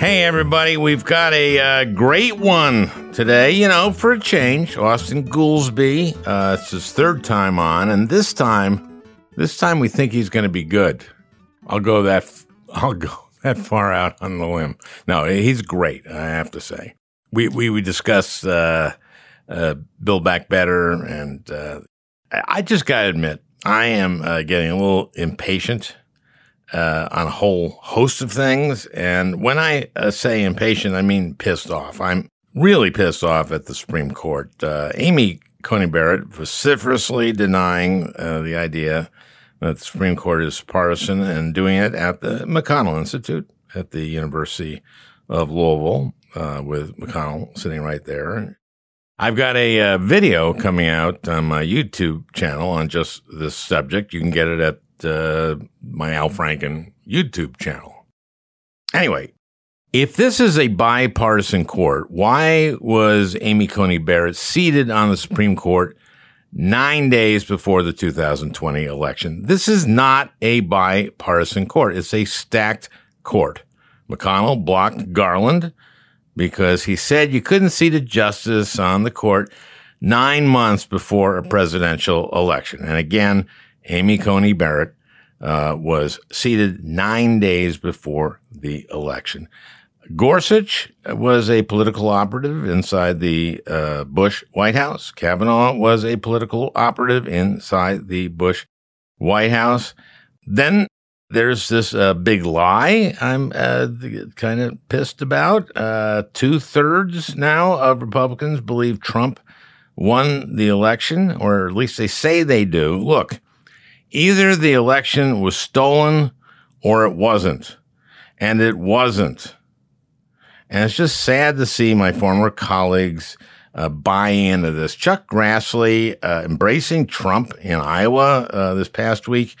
Hey, everybody, we've got a great one today, for a change. Austan Goolsbee, it's his third time on, and this time we think he's going to be good. I'll go that far out on the limb. No, he's great, I have to say. We discuss Build Back Better, and I just got to admit, I am getting a little impatient on a whole host of things. And when I say impatient, I mean pissed off. I'm really pissed off at the Supreme Court. Amy Coney Barrett vociferously denying the idea that the Supreme Court is partisan and doing it at the McConnell Institute at the University of Louisville, with McConnell sitting right there. I've got a video coming out on my YouTube channel on just this subject. You can get it at my Al Franken YouTube channel. Anyway, if this is a bipartisan court, why was Amy Coney Barrett seated on the Supreme Court 9 days before the 2020 election? This is not a bipartisan court. It's a stacked court. McConnell blocked Garland because he said you couldn't seat a justice on the court 9 months before a presidential election. And again, Amy Coney Barrett was seated 9 days before the election. Gorsuch was a political operative inside the Bush White House. Kavanaugh was a political operative inside the Bush White House. Then there's this big lie I'm kind of pissed about. 2/3 now of Republicans believe Trump won the election, or at least they say they do. Look, either the election was stolen or it wasn't. And it wasn't. And it's just sad to see my former colleagues buy into this. Chuck Grassley embracing Trump in Iowa this past week.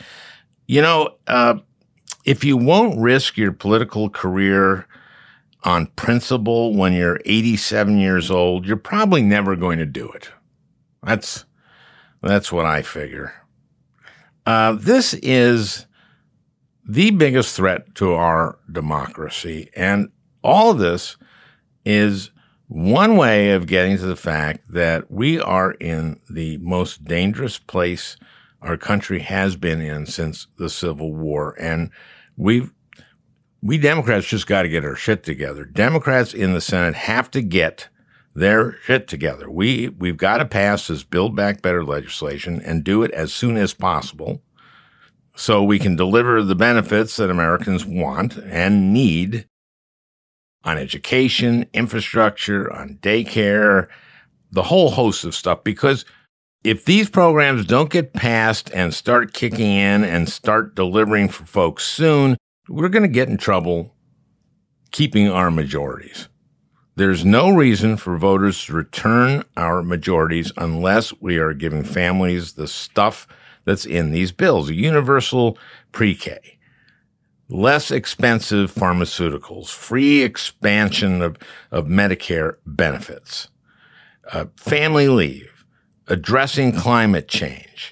If you won't risk your political career on principle when you're 87 years old, you're probably never going to do it. That's what I figure. This is the biggest threat to our democracy, and all of this is one way of getting to the fact that we are in the most dangerous place our country has been in since the Civil War, and we Democrats just got to get our shit together. Democrats in the Senate have to get their shit together. We've got to pass this Build Back Better legislation and do it as soon as possible so we can deliver the benefits that Americans want and need on education, infrastructure, on daycare, the whole host of stuff. Because if these programs don't get passed and start kicking in and start delivering for folks soon, we're going to get in trouble keeping our majorities. There's no reason for voters to return our majorities unless we are giving families the stuff that's in these bills: a universal pre-K, less expensive pharmaceuticals, free expansion of Medicare benefits, family leave, addressing climate change.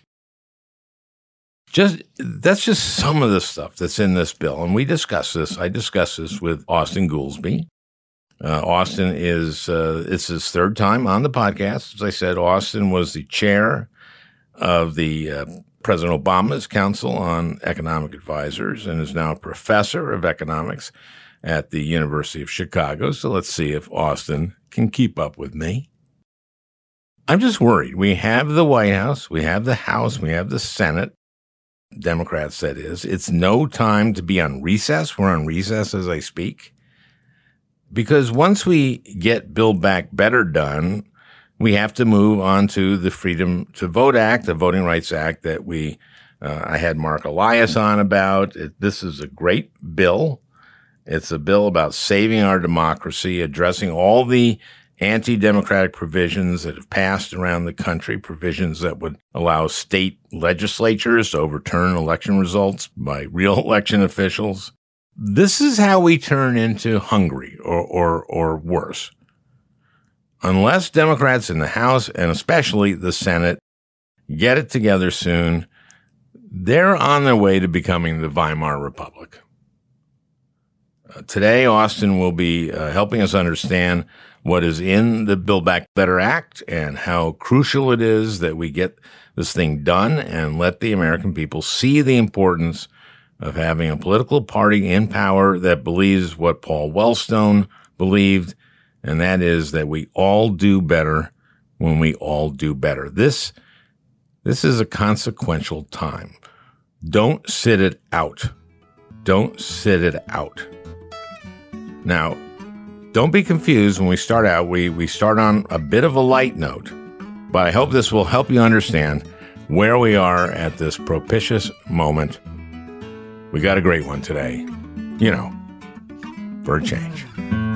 That's just some of the stuff that's in this bill. And we discuss this. I discussed this with Austan Goolsbee. Austan it's his third time on the podcast. As I said, Austan was the chair of the President Obama's Council on Economic Advisors and is now a professor of economics at the University of Chicago. So let's see if Austan can keep up with me. I'm just worried. We have the White House, we have the House, we have the Senate. Democrats, that is. It's no time to be on recess. We're on recess as I speak. Because once we get Build Back Better done, we have to move on to the Freedom to Vote Act, the Voting Rights Act that I had Mark Elias on about. This is a great bill. It's a bill about saving our democracy, addressing all the anti-democratic provisions that have passed around the country, provisions that would allow state legislatures to overturn election results by real election officials. This is how we turn into Hungary or worse. Unless Democrats in the House and especially the Senate get it together soon, they're on their way to becoming the Weimar Republic. Today, Austin will be helping us understand what is in the Build Back Better Act and how crucial it is that we get this thing done and let the American people see the importance of having a political party in power that believes what Paul Wellstone believed, and that is that we all do better when we all do better. This is a consequential time. Don't sit it out. Don't sit it out. Now, don't be confused when we start out. We start on a bit of a light note, but I hope this will help you understand where we are at this propitious moment. We got a great one today, for a change.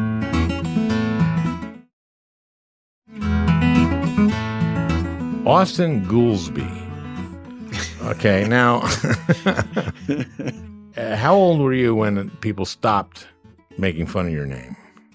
Austin Goolsbee. Okay, now, how old were you when people stopped making fun of your name?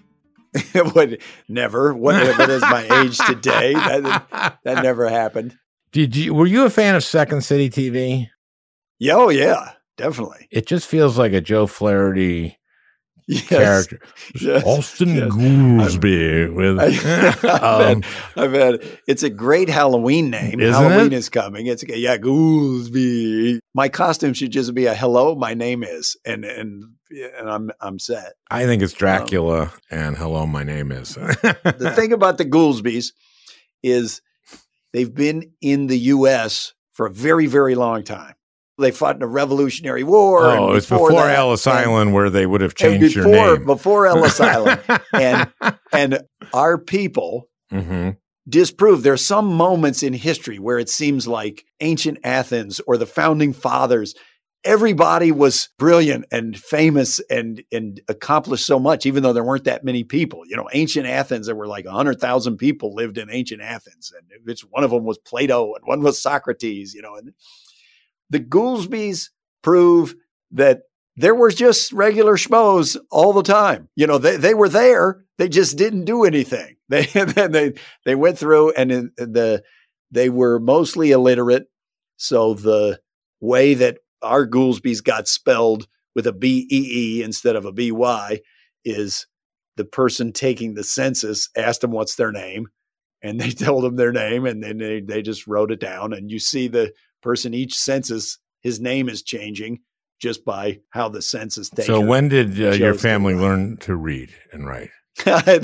Never. What is my age today? That never happened. Were you a fan of Second City TV? Oh, yeah, definitely. It just feels like a Joe Flaherty character. Yes, Austin Goolsbee. I've had. It's a great Halloween name. Isn't Halloween it? is coming. It's Goolsbee. My costume should just be a hello. My name is, and I'm set. I think it's Dracula and hello, my name is. The thing about the Goolsbees is they've been in the U.S. for a very, very long time. They fought in the Revolutionary War. Oh, it was before Ellis Island, where they would have changed your name. Before Ellis Island. And our people disprove. There's some moments in history where it seems like ancient Athens or the founding fathers, everybody was brilliant and famous and accomplished so much, even though there weren't that many people. Ancient Athens, there were like 100,000 people lived in ancient Athens. And one of them was Plato and one was Socrates, and the Goolsbees prove that there were just regular schmoes all the time. They were there. They just didn't do anything. They went through and they were mostly illiterate. So the way that our Goolsbees got spelled with a B-E-E instead of a B-Y is the person taking the census asked them what's their name, and they told them their name, and then they just wrote it down. And you see the person each census, his name is changing just by how the census taker. So when did your family learn to read and write? I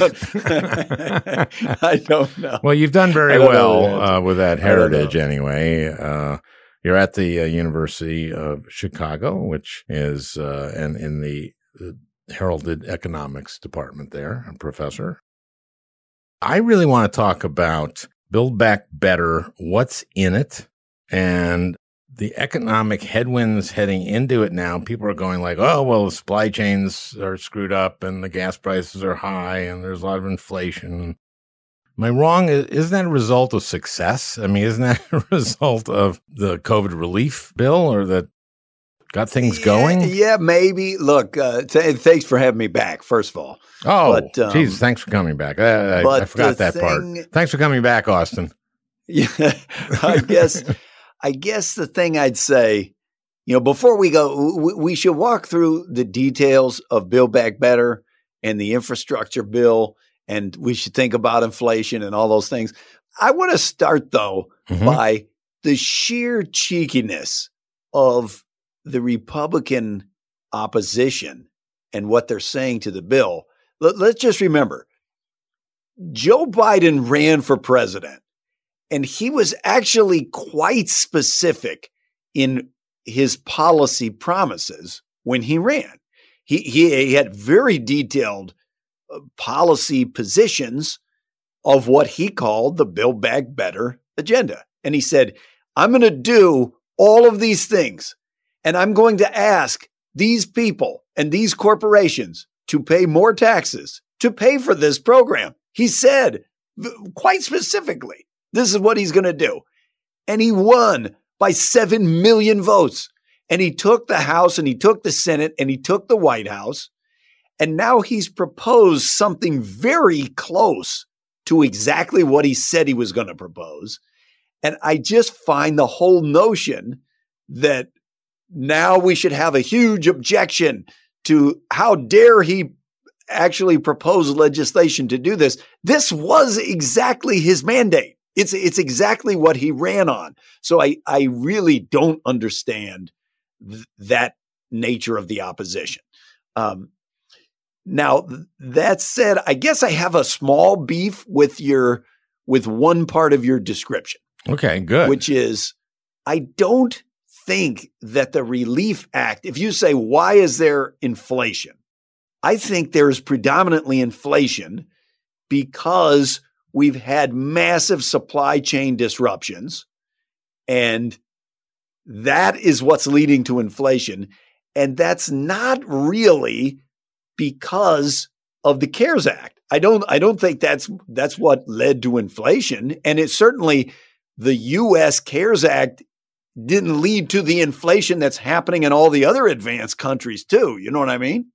don't know. Well, you've done very well with that heritage anyway. You're at the University of Chicago, which is and in the heralded economics department there, a professor. I really want to talk about Build Back Better, what's in it, and the economic headwinds heading into it now. People are going like, oh, well, the supply chains are screwed up and the gas prices are high and there's a lot of inflation. Am I wrong? Isn't that a result of success? I mean, isn't that a result of the COVID relief bill or that got things going? Yeah, maybe. Look, thanks for having me back, first of all. Oh, geez, thanks for coming back. I forgot that part. Thanks for coming back, Austin. Yeah, I guess the thing I'd say, before we go, we should walk through the details of Build Back Better and the infrastructure bill, and we should think about inflation and all those things. I want to start, though, by the sheer cheekiness of the Republican opposition and what they're saying to the bill. Let's just remember, Joe Biden ran for president, and he was actually quite specific in his policy promises when he ran. He had very detailed policy positions of what he called the Build Back Better agenda. And he said, I'm going to do all of these things, and I'm going to ask these people and these corporations to pay more taxes to pay for this program. He said quite specifically, this is what he's going to do. And he won by 7 million votes. And he took the House and he took the Senate and he took the White House. And now he's proposed something very close to exactly what he said he was going to propose. And I just find the whole notion that now we should have a huge objection to how dare he actually propose legislation to do this. This was exactly his mandate. It's exactly what he ran on. So I really don't understand that nature of the opposition. Now, that said, I guess I have a small beef with one part of your description. Okay, good. Which is, I don't think that the Relief Act, if you say, why is there inflation? I think there is predominantly inflation because we've had massive supply chain disruptions, and that is what's leading to inflation. And that's not really because of the CARES Act. I don't think that's what led to inflation. And it's certainly the U.S. CARES Act didn't lead to the inflation that's happening in all the other advanced countries too. You know what I mean?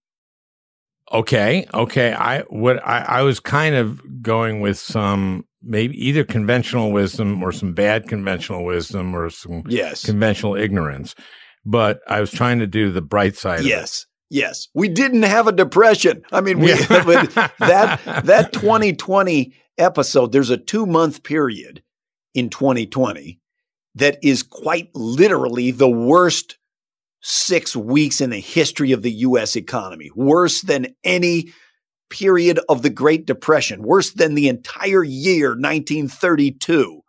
Okay. I was kind of going with some maybe either conventional wisdom or some bad conventional wisdom or some conventional ignorance, but I was trying to do the bright side. Yes. Yes. We didn't have a depression. I mean, that 2020 episode, there's a 2-month period in 2020 that is quite literally the worst 6 weeks in the history of the U.S. economy, worse than any period of the Great Depression, worse than the entire year 1932.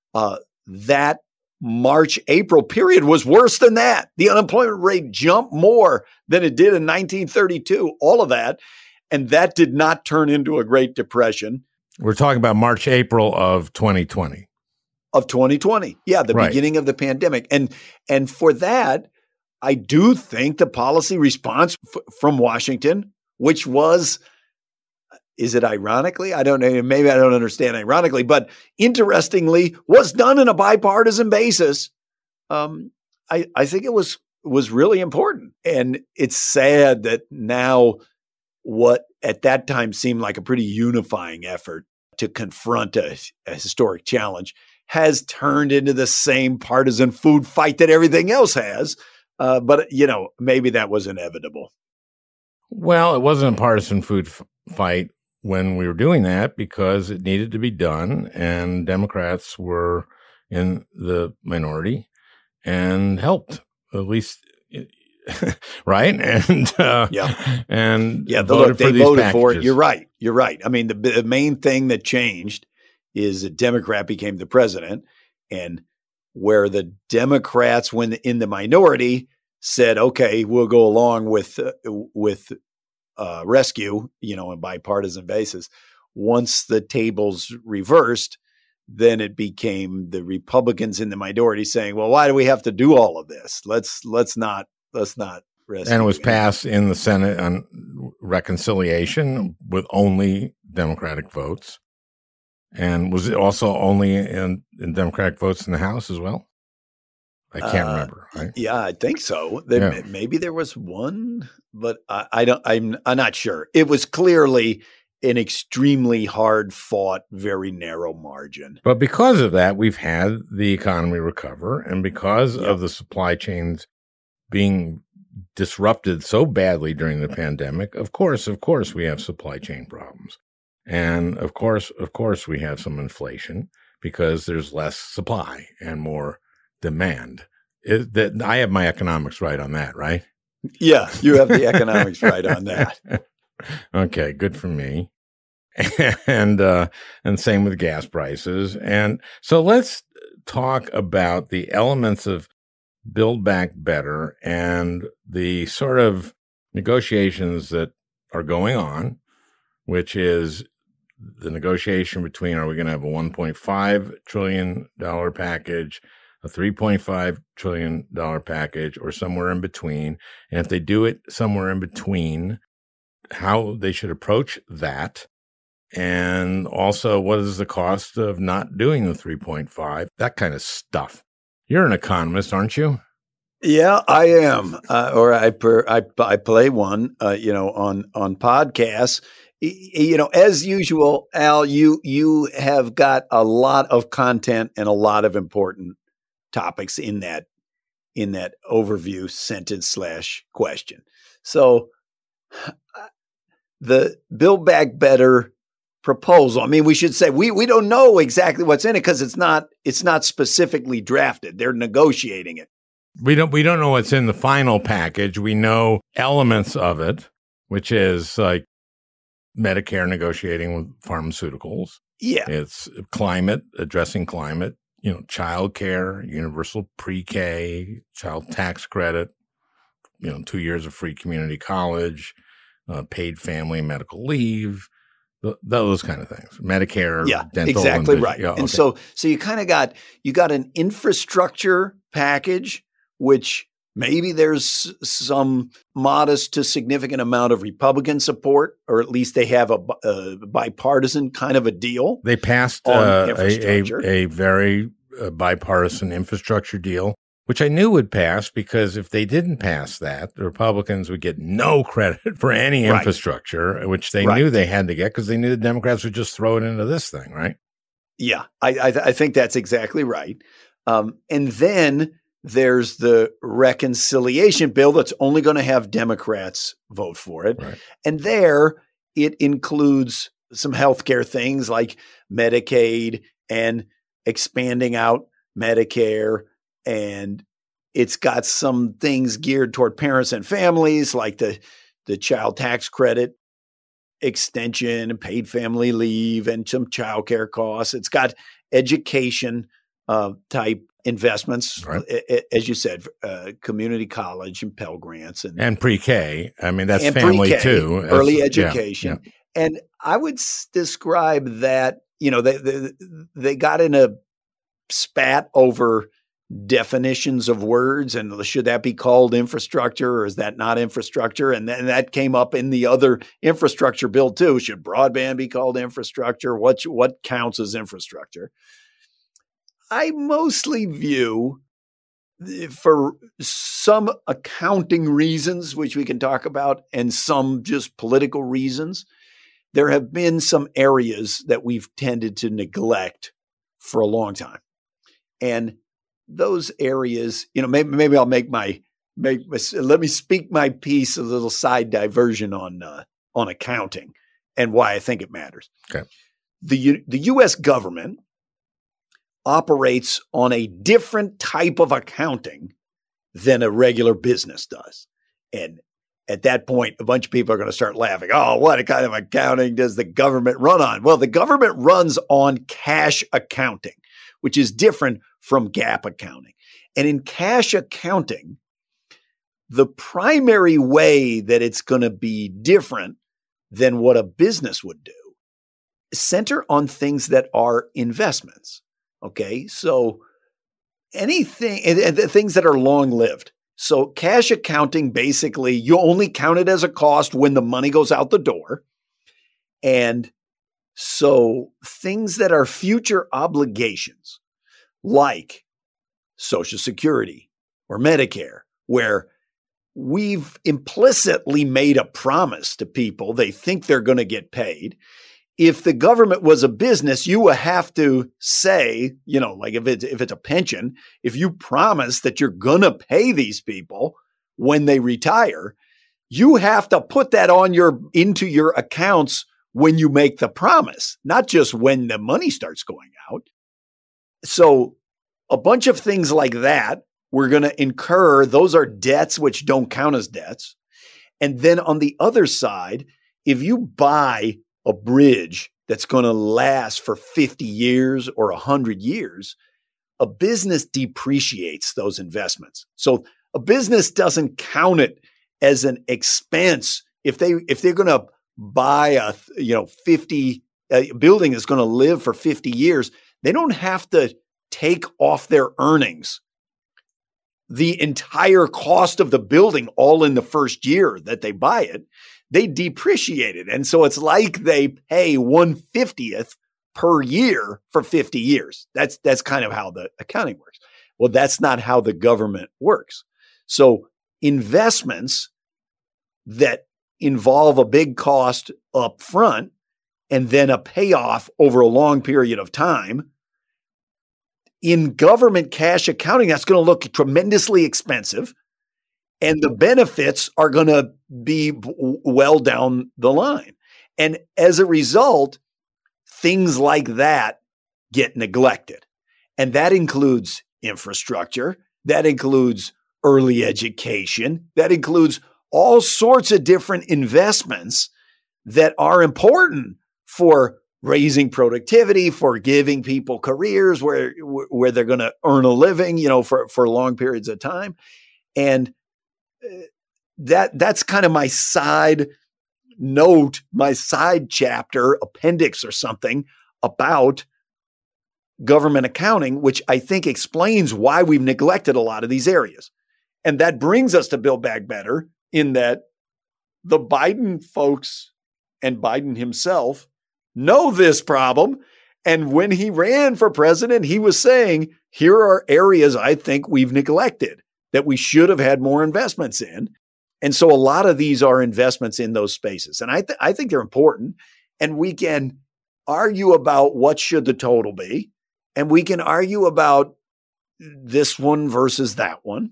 That March-April period was worse than that. The unemployment rate jumped more than it did in 1932, all of that. And that did not turn into a Great Depression. We're talking about March-April of 2020. Of 2020. Yeah, the beginning of the pandemic. And for that, I do think the policy response from Washington, which was, is it ironically? I don't know. Maybe I don't understand ironically, but interestingly, was done in a bipartisan basis. I think it was really important. And it's sad that now what at that time seemed like a pretty unifying effort to confront a historic challenge has turned into the same partisan food fight that everything else has. But, maybe that was inevitable. Well, it wasn't a partisan food fight when we were doing that because it needed to be done, and Democrats were in the minority and helped, at least, right? And they voted for it. You're right. I mean, the main thing that changed is a Democrat became the president, and where the Democrats, when in the minority, said, "Okay, we'll go along with rescue," on a bipartisan basis. Once the tables reversed, then it became the Republicans in the minority saying, "Well, why do we have to do all of this? Let's not rescue." And it was passed in the Senate on reconciliation with only Democratic votes. And was it also only in Democratic votes in the House as well? I can't remember. Right? Yeah, I think so. Maybe there was one, but I'm not sure. It was clearly an extremely hard fought, very narrow margin. But because of that, we've had the economy recover, and because of the supply chains being disrupted so badly during the pandemic, of course, we have supply chain problems. And of course, we have some inflation because there's less supply and more demand. I have my economics right on that, right? Yeah, you have the economics right on that. Okay, good for me. And same with gas prices. And so let's talk about the elements of Build Back Better and the sort of negotiations that are going on, which is the negotiation between, are we going to have a $1.5 trillion package, a $3.5 trillion package, or somewhere in between? And if they do it somewhere in between, how they should approach that. And also, what is the cost of not doing the 3.5? That kind of stuff. You're an economist, aren't you? Yeah, I am. Or I play one, on podcasts. As usual, Al, you have got a lot of content and a lot of important topics in that overview sentence / question. So The Build Back Better proposal. I mean, we should say we don't know exactly what's in it because it's not specifically drafted. They're negotiating it. We don't know what's in the final package. We know elements of it, which is like Medicare negotiating with pharmaceuticals. Yeah. It's climate, addressing climate, child care, universal pre-K, child tax credit, 2 years of free community college, paid family and medical leave, those kind of things. Medicare, dental. Exactly right. Yeah, and so you kind of got an infrastructure package, which maybe there's some modest to significant amount of Republican support, or at least they have a bipartisan kind of a deal. They passed a very bipartisan infrastructure deal, which I knew would pass because if they didn't pass that, the Republicans would get no credit for any infrastructure, which they knew they had to get because they knew the Democrats would just throw it into this thing, right? Yeah, I think that's exactly right. And then there's the reconciliation bill that's only going to have Democrats vote for it. Right. And there it includes some healthcare things like Medicaid and expanding out Medicare. And it's got some things geared toward parents and families like the child tax credit extension and paid family leave and some childcare costs. It's got education type investments, right, as you said, community college and Pell Grants and pre-K. I mean, that's family pre-K, too. Early education. Yeah. And I would describe that, they got in a spat over definitions of words and should that be called infrastructure or is that not infrastructure? And then that came up in the other infrastructure bill too. Should broadband be called infrastructure? What counts as infrastructure? I mostly view, for some accounting reasons, which we can talk about, and some just political reasons, there have been some areas that we've tended to neglect for a long time. And those areas, maybe I'll let me speak my piece, a little side diversion on accounting and why I think it matters. Okay. The U.S. government operates on a different type of accounting than a regular business does. And at that point, a bunch of people are going to start laughing. Oh, what kind of accounting does the government run on? Well, the government runs on cash accounting, which is different from GAAP accounting. And in cash accounting, the primary way that it's going to be different than what a business would do center on things that are investments. Okay, so anything, and the things that are long-lived. So cash accounting, basically, you only count it as a cost when the money goes out the door. And so things that are future obligations, like Social Security or Medicare, where we've implicitly made a promise to people, they think they're going to get paid. If the government was a business, you would have to say, like if it's a pension, if you promise that you're going to pay these people when they retire, you have to put that into your accounts when you make the promise, not just when the money starts going out. So a bunch of things like that, we're going to incur. Those are debts which don't count as debts. And then on the other side, if you buy a bridge that's going to last for 50 years or 100 years, a business depreciates those investments. So a business doesn't count it as an expense. If they're going to buy a 50 building that's going to live for 50 years, they don't have to take off their earnings the entire cost of the building all in the first year that they buy it. They depreciate it. And so it's like they pay 1/50th per year for 50 years. That's kind of how the accounting works. Well, that's not how the government works. So investments that involve a big cost up front and then a payoff over a long period of time, in government cash accounting, that's going to look tremendously expensive. and the benefits are going to be well down the line. And as a result, things like that get neglected. And that includes infrastructure, that includes early education, that includes all sorts of different investments that are important for raising productivity, for giving people careers where they're going to earn a living, for long periods of time. And that's kind of my side note, my side chapter, appendix or something about government accounting, which I think explains why we've neglected a lot of these areas. And that brings us to Build Back Better, in that the Biden folks and Biden himself know this problem. And when he ran for president, he was saying, here are areas I think we've neglected that we should have had more investments in. And so a lot of these are investments in those spaces. And I think they're important. And we can argue about what should the total be. And we can argue about this one versus that one.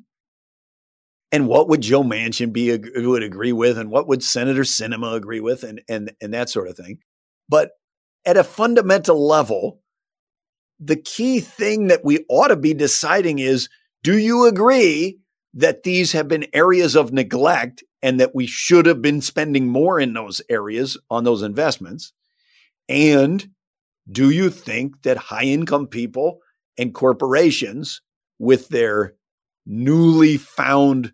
And what would Joe Manchin would agree with, and what would Senator Sinema agree with, and that sort of thing. But at a fundamental level, the key thing that we ought to be deciding is, do you agree that these have been areas of neglect and that we should have been spending more in those areas on those investments? And do you think that high-income people and corporations, with their newly found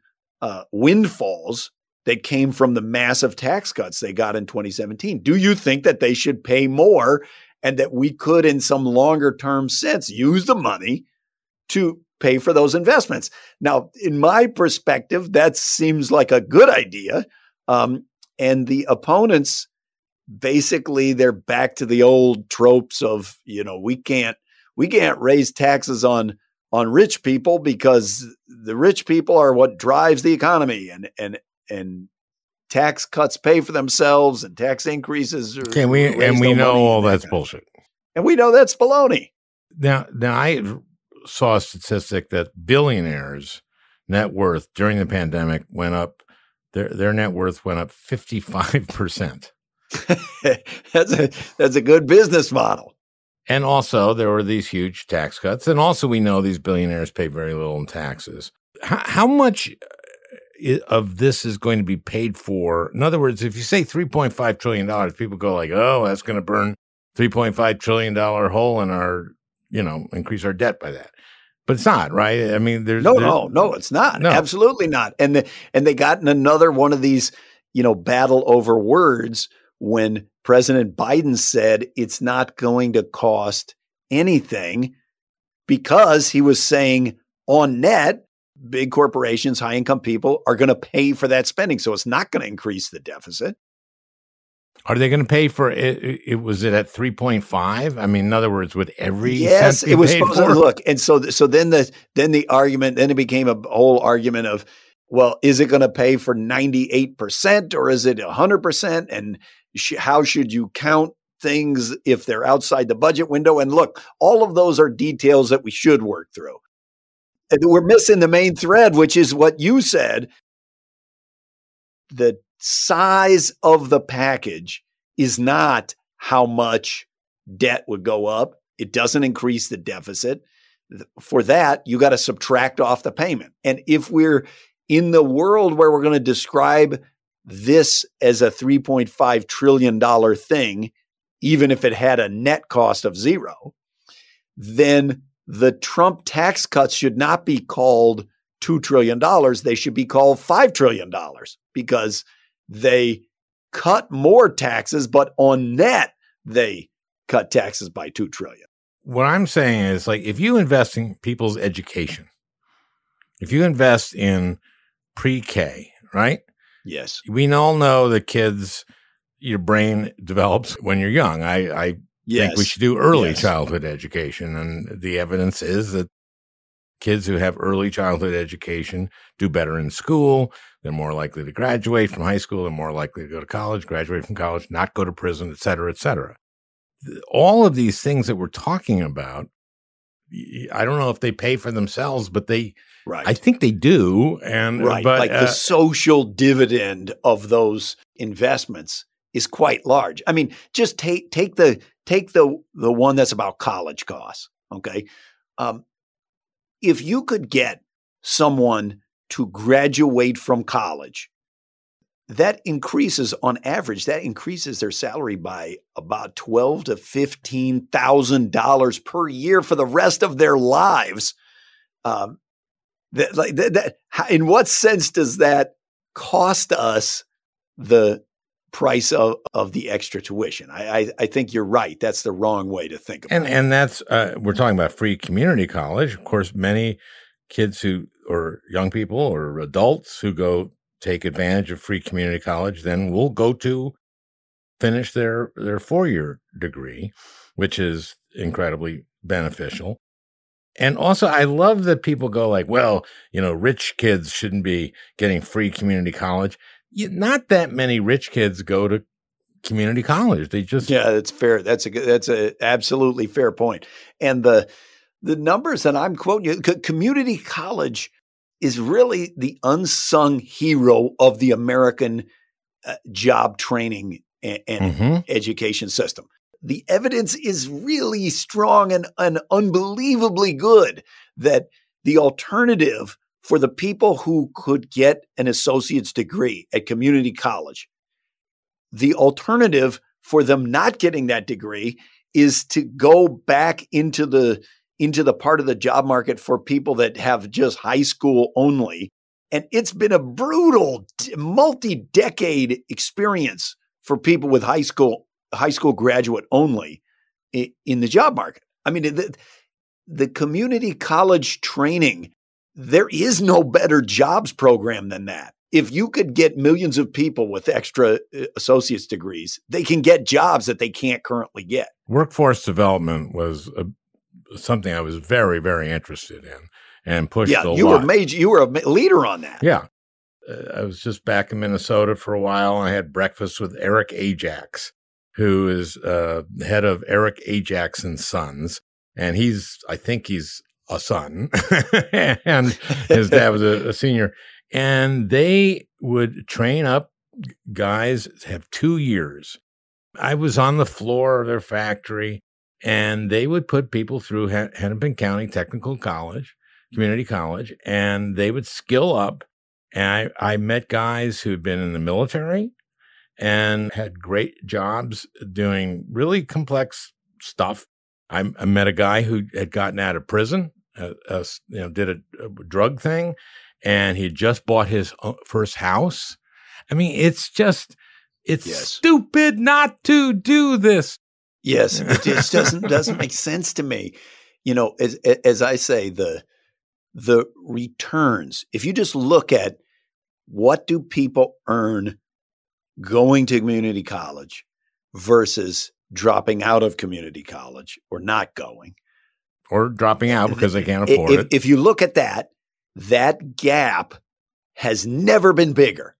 windfalls that came from the massive tax cuts they got in 2017, do you think that they should pay more, and that we could, in some longer term sense, use the money to pay for those investments? Now, in my perspective, that seems like a good idea. And the opponents, basically, they're back to the old tropes of, we can't raise taxes on rich people because the rich people are what drives the economy, and tax cuts pay for themselves, and tax increases. We know all that's bullshit. And we know that's baloney. Now I saw a statistic that billionaires' net worth during the pandemic went up. Their net worth went up 55%. That's a good business model. And also, there were these huge tax cuts. And also, we know these billionaires pay very little in taxes. How much of this is going to be paid for? In other words, if you say $3.5 trillion, people go like, oh, that's going to burn $3.5 trillion hole in our, increase our debt by that. But it's not, right? I mean, No, it's not. No. Absolutely not. And they got in another one of these, battle over words when President Biden said it's not going to cost anything, because he was saying on net, big corporations, high income people are going to pay for that spending. So it's not going to increase the deficit. Are they going to pay for it? Was it at 3.5? I mean, in other words, would every yes, cent be it was paid supposed for? to look. And so then the argument, then it became a whole argument of, well, is it going to pay for 98% or is it 100%? And how should you count things if they're outside the budget window? And look, all of those are details that we should work through. And we're missing the main thread, which is what you said. The size of the package is not how much debt would go up. It doesn't increase the deficit. For that, you got to subtract off the payment. And if we're in the world where we're going to describe this as a $3.5 trillion thing, even if it had a net cost of zero, then the Trump tax cuts should not be called $2 trillion. They should be called $5 trillion, because they cut more taxes, but on net, they cut taxes by $2 trillion. What I'm saying is, like, if you invest in people's education, if you invest in pre-K, right? Yes. We all know that kids, your brain develops when you're young. I think we should do early childhood education. And the evidence is that kids who have early childhood education do better in school. They're more likely to graduate from high school. They're more likely to go to college, graduate from college, not go to prison, et cetera, et cetera. All of these things that we're talking about I don't know if they pay for themselves, but Right. I think they do. And right. but, like the social dividend of those investments is quite large. I mean, just take the one that's about college costs. Okay. If you could get someone to graduate from college, that increases on average, that increases their salary by about $12,000 to $15,000 per year for the rest of their lives. In what sense does that cost us the price of the extra tuition? I think you're right. That's the wrong way to think about it. And that's we're talking about free community college. Of course, many kids or young people or adults who go take advantage of free community college then will go to finish their 4-year degree, which is incredibly beneficial. And also, I love that people go like, well, rich kids shouldn't be getting free community college. Not that many rich kids go to community college. They just that's fair. That's a absolutely fair point. And the numbers that I'm quoting you, community college is really the unsung hero of the American job training and education system. The evidence is really strong and unbelievably good that the alternative for the people who could get an associate's degree at community college, the alternative for them not getting that degree is to go back into the part of the job market for people that have just high school only. And it's been a brutal multi-decade experience for people with high school graduate only in the job market. I mean, the community college training, there is no better jobs program than that. If you could get millions of people with extra associate's degrees, they can get jobs that they can't currently get. Workforce development was something I was very, very interested in and pushed a lot. You were a leader on that. Yeah. I was just back in Minnesota for a while. And I had breakfast with Eric Ajax, who is head of Eric Ajax and Sons. And I think he's a son. And his dad was a senior. And they would train up guys, have 2 years. I was on the floor of their factory, and they would put people through Hennepin County Technical College, community college, and they would skill up. And I met guys who had been in the military and had great jobs doing really complex stuff. I met a guy who had gotten out of prison, did a drug thing, and he had just bought his first house. I mean, it's stupid not to do this. Yes, it just doesn't make sense to me. As I say, the returns, if you just look at what do people earn going to community college versus dropping out of community college or not going. Or dropping out because they can't afford it. If you look at that gap has never been bigger.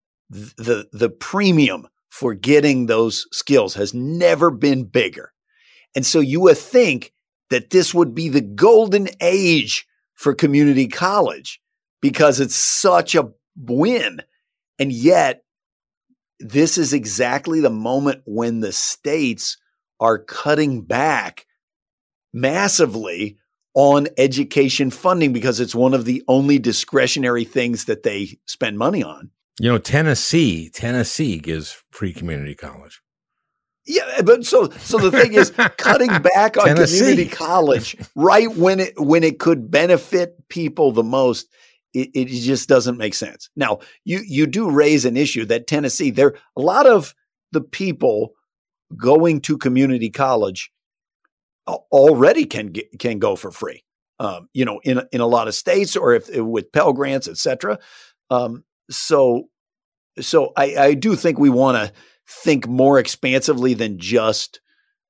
The premium for getting those skills has never been bigger. And so you would think that this would be the golden age for community college because it's such a win. And yet, this is exactly the moment when the states are cutting back massively on education funding because it's one of the only discretionary things that they spend money on. Tennessee gives free community college. Yeah, but so the thing is, cutting back on community college right when it could benefit people the most, it just doesn't make sense. Now, you do raise an issue that Tennessee, a lot of the people going to community college already can go for free. In a lot of states, or if with Pell Grants, et cetera. So I do think we want to think more expansively than just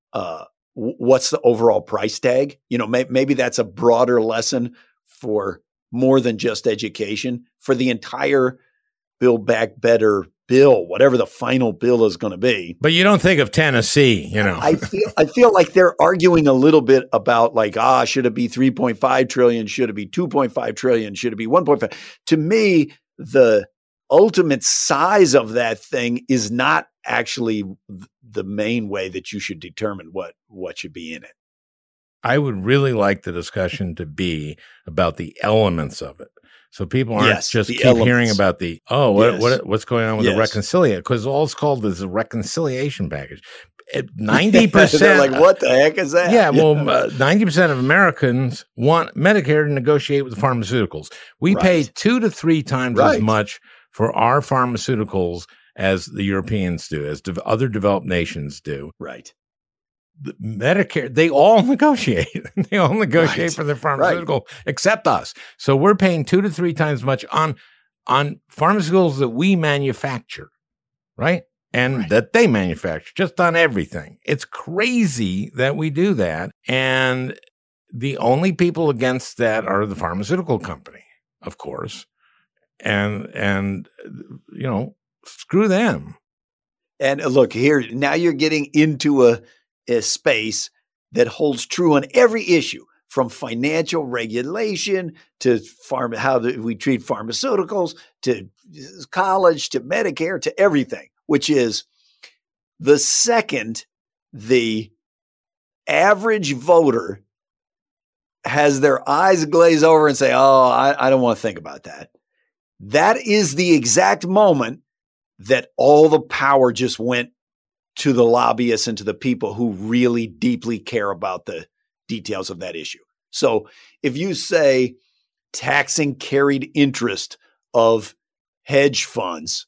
what's the overall price tag. Maybe that's a broader lesson for more than just education, for the entire Build Back Better bill, whatever the final bill is going to be. But you don't think of Tennessee, you know. I feel like they're arguing a little bit about like, should it be 3.5 trillion? Should it be 2.5 trillion? Should it be 1.5? To me, the ultimate size of that thing is not actually the main way that you should determine what should be in it. I would really like the discussion to be about the elements of it. So people aren't just keep hearing about what's going on with the reconciliation, because all it's called is a reconciliation package. 90%. They're like, what the heck is that? Yeah, well, 90% of Americans want Medicare to negotiate with pharmaceuticals. We pay 2 to 3 times as much for our pharmaceuticals as the Europeans do, as other developed nations do. Right. The Medicare, they all negotiate. They all negotiate for their pharmaceutical, except us. So we're paying 2 to 3 times much on pharmaceuticals that we manufacture, right? And that they manufacture, just on everything. It's crazy that we do that. And the only people against that are the pharmaceutical company, of course. And you know, screw them. And look here, now you're getting into a space that holds true on every issue, from financial regulation to how we treat pharmaceuticals, to college, to Medicare, to everything, which is the second the average voter has their eyes glaze over and say, I don't want to think about that. That is the exact moment that all the power just went to the lobbyists and to the people who really deeply care about the details of that issue. So if you say taxing carried interest of hedge funds,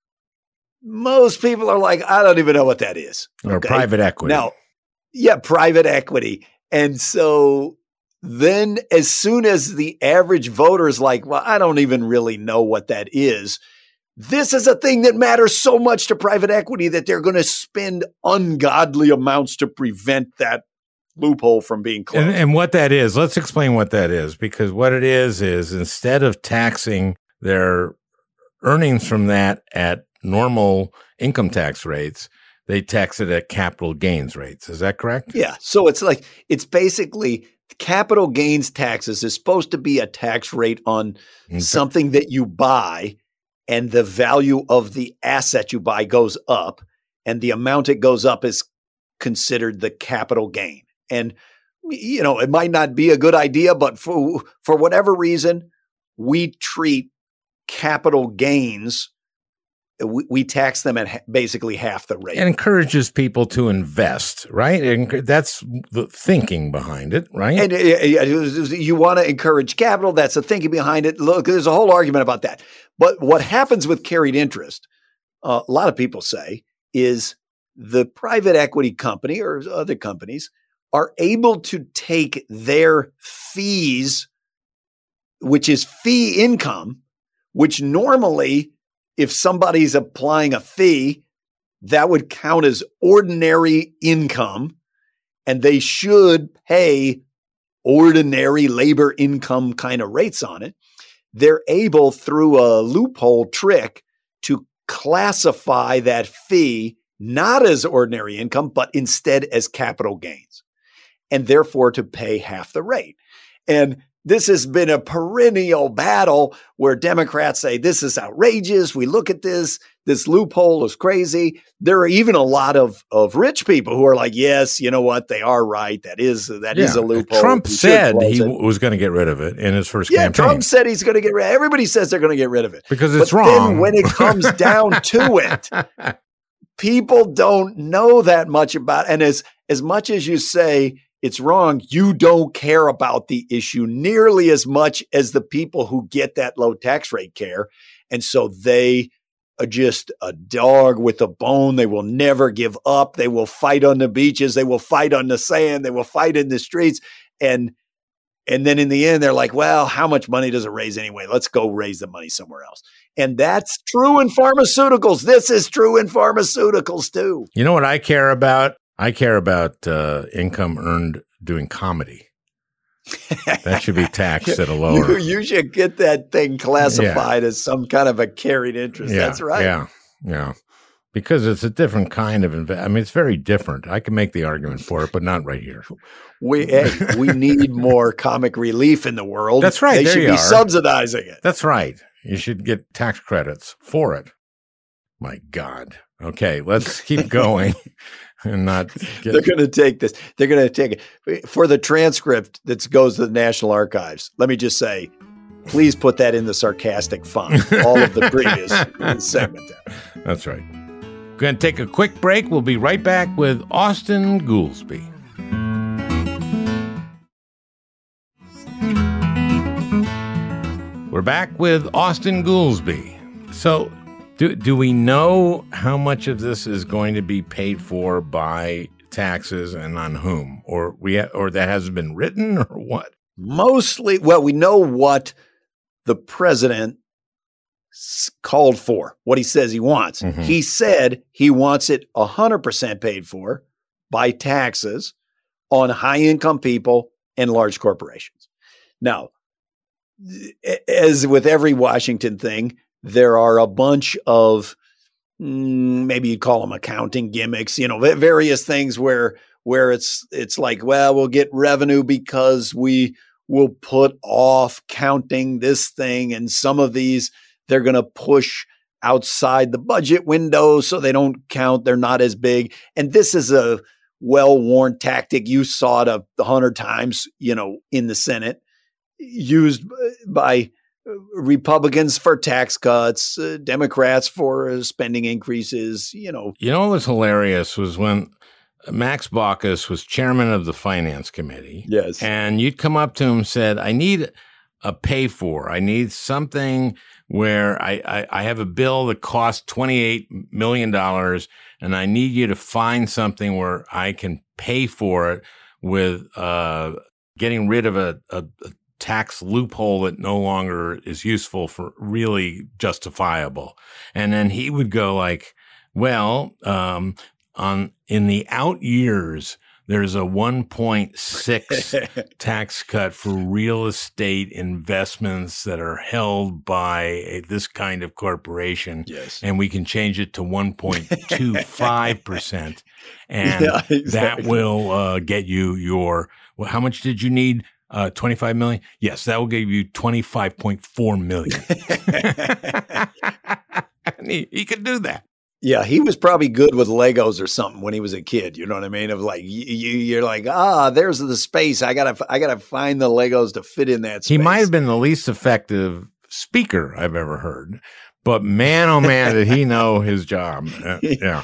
most people are like, I don't even know what that is. Or private equity. Now, private equity. And so then as soon as the average voter is like, well, I don't even really know what that is, this is a thing that matters so much to private equity that they're going to spend ungodly amounts to prevent that loophole from being closed. And what that is, let's explain what that is, because what it is instead of taxing their earnings from that at normal income tax rates, they tax it at capital gains rates. Is that correct? Yeah. So it's basically capital gains taxes is supposed to be a tax rate on something that you buy, and the value of the asset you buy goes up, and the amount it goes up is considered the capital gain. And, you know, it might not be a good idea, but for whatever reason, we treat capital gains, we tax them at basically half the rate. It encourages people to invest, right? And that's the thinking behind it, right? And you want to encourage capital. That's the thinking behind it. Look, there's a whole argument about that. But what happens with carried interest, a lot of people say, is the private equity company or other companies are able to take their fees, which is fee income, which normally, if somebody's applying a fee, that would count as ordinary income, and they should pay ordinary labor income kind of rates on it. They're able, through a loophole trick, to classify that fee not as ordinary income, but instead as capital gains, and therefore to pay half the rate. And this has been a perennial battle where Democrats say, this is outrageous. We look at this loophole is crazy. There are even a lot of rich people who are like, yes, you know what? They are right. That is a loophole. Trump said he was going to get rid of it in his first campaign. Trump said he's going to get rid of it. Everybody says they're going to get rid of it. Because it's wrong. Then when it comes down to it, people don't know that much about it. And as much as you say it's wrong, you don't care about the issue nearly as much as the people who get that low tax rate care. And so they are just a dog with a bone. They will never give up. They will fight on the beaches. They will fight on the sand. They will fight in the streets. And then in the end, they're like, well, how much money does it raise anyway? Let's go raise the money somewhere else. And that's true in pharmaceuticals. This is true in pharmaceuticals too. You know what I care about? I care about income earned doing comedy. That should be taxed at a lower. You should get that thing classified as some kind of a carried interest. Yeah, That's right. Yeah. Yeah. Because it's a different kind of I mean, it's very different. I can make the argument for it, but not right here. We need more comic relief in the world. That's right. They should be subsidizing it. That's right. You should get tax credits for it. My God. Okay, let's keep going and not get... They're going to take this. They're going to take it for the transcript that goes to the National Archives. Let me just say, please put that in the sarcastic font, all of the previous segment there. That's right. Going to take a quick break. We'll be right back with Austan Goolsbee. We're back with Austan Goolsbee. So, do we know how much of this is going to be paid for by taxes and on whom? Or that hasn't been written, or what? Mostly, well, we know what the president called for, what he says he wants. Mm-hmm. He said he wants it 100% paid for by taxes on high-income people and large corporations. Now, as with every Washington thing, there are a bunch of, maybe you'd call them accounting gimmicks, various things where it's like, well, we'll get revenue because we will put off counting this thing, and some of these they're going to push outside the budget window so they don't count. They're not as big. And this is a well-worn tactic. You saw it 100 times, in the Senate, used by Republicans for tax cuts, Democrats for spending increases, what was hilarious was when Max Baucus was chairman of the Finance Committee. Yes. And you'd come up to him and said, I need a pay for. I need something where I have a bill that costs $28 million, and I need you to find something where I can pay for it with getting rid of a tax loophole that no longer is useful for really justifiable. And then he would go like, well, in the out years, there's a 1.6 tax cut for real estate investments that are held by this kind of corporation. Yes. And we can change it to 1.25%. And that will get you your, well, how much did you need? 25 million? Yes, that will give you 25.4 million. he could do that. Yeah, he was probably good with Legos or something when he was a kid. You know what I mean? Of like, you're like, there's the space. I gotta find the Legos to fit in that space. He might have been the least effective speaker I've ever heard, but man, oh man, did he know his job? Yeah.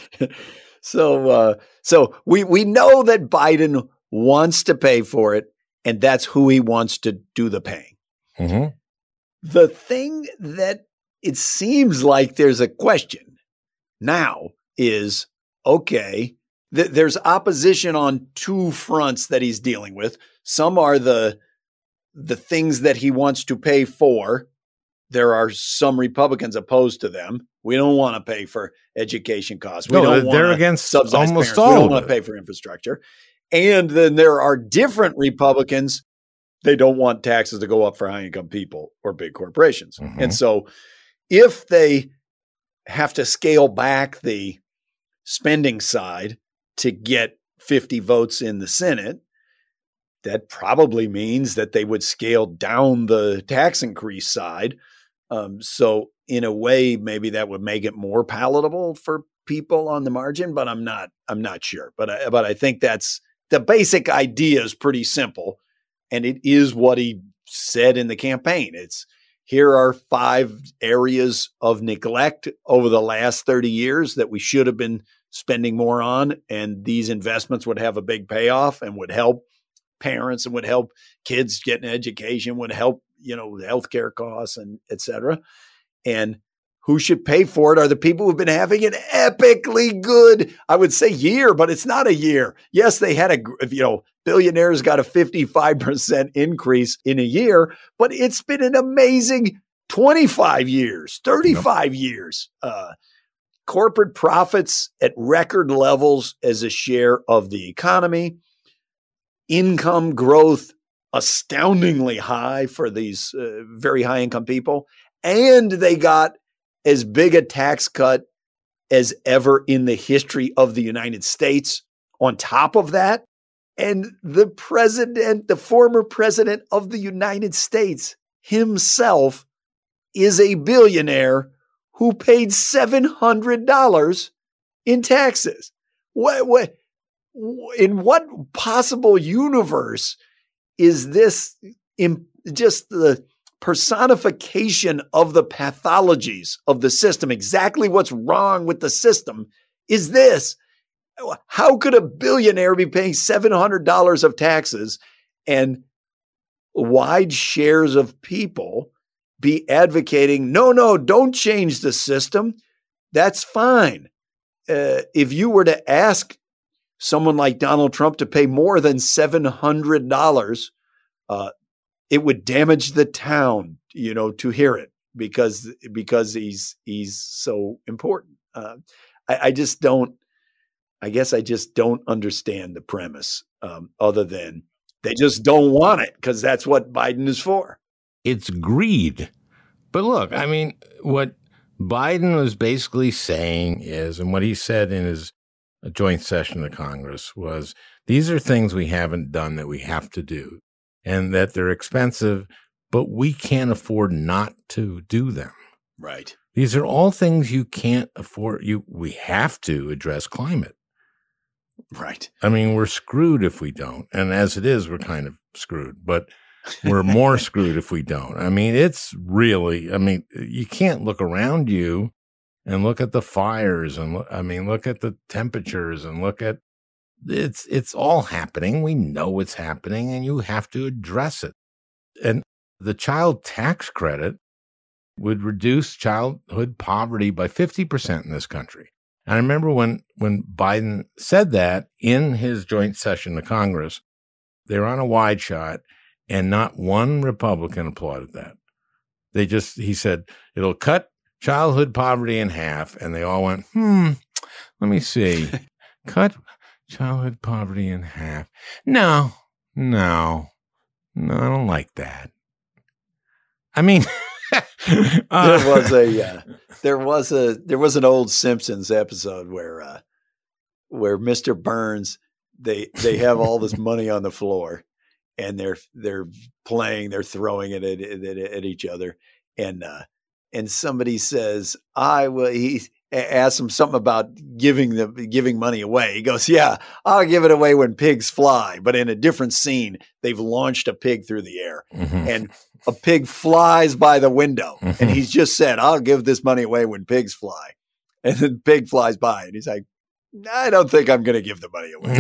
So we know that Biden wants to pay for it, and that's who he wants to do the paying. Mm-hmm. The thing that it seems like there's a question now is, okay, there's opposition on two fronts that he's dealing with. Some are the things that he wants to pay for. There are some Republicans opposed to them. We don't want to pay for education costs. They're against almost all. We don't want to pay for infrastructure. And then there are different Republicans. They don't want taxes to go up for high-income people or big corporations. Mm-hmm. And so if they have to scale back the spending side to get 50 votes in the Senate, that probably means that they would scale down the tax increase side. So in a way, maybe that would make it more palatable for people on the margin, but I'm not sure. But I think that's the basic idea is pretty simple. And it is what he said in the campaign. It's, here are 5 areas of neglect over the last 30 years that we should have been spending more on. And these investments would have a big payoff and would help parents and would help kids get an education, would help, healthcare costs and et cetera. And who should pay for it are the people who've been having an epically good, I would say, year, but it's not a year. Yes, they had billionaires got a 55% increase in a year, but it's been an amazing 25 years, 35 years. Corporate profits at record levels as a share of the economy. Income growth astoundingly high for these very high income people. And they got as big a tax cut as ever in the history of the United States. On top of that, and the president, the former president of the United States himself is a billionaire who paid $700 in taxes. In what possible universe is this just the personification of the pathologies of the system? Exactly what's wrong with the system is this. How could a billionaire be paying $700 of taxes and wide shares of people be advocating, no, don't change the system? That's fine. If you were to ask someone like Donald Trump to pay more than $700, it would damage the town, to hear it because he's so important. I guess I just don't understand the premise, other than they just don't want it because that's what Biden is for. It's greed. But look, I mean, what Biden was basically saying is, and what he said in his joint session of Congress was, these are things we haven't done that we have to do, and that they're expensive, but we can't afford not to do them. Right. These are all things you can't afford. We have to address climate. Right. I mean, we're screwed if we don't. And as it is, we're kind of screwed, but we're more screwed if we don't. I mean, you can't look around you and look at the fires and look at the temperatures and look at it's all happening. We know it's happening and you have to address it. And the child tax credit would reduce childhood poverty by 50% in this country. And I remember when Biden said that in his joint session of Congress, they were on a wide shot and not one Republican applauded that. He said, it'll cut childhood poverty in half. And they all went, let me see. Cut childhood poverty in half. No, I don't like that. I mean, there was an old Simpsons episode where Mr. Burns, they have all this money on the floor and they're playing, they're throwing it at each other. And somebody says, he asks him something about giving money away. He goes, yeah, I'll give it away when pigs fly. But in a different scene, they've launched a pig through the air and a pig flies by the window. And he's just said, I'll give this money away when pigs fly. And then the pig flies by and he's like, I don't think I'm going to give the money away.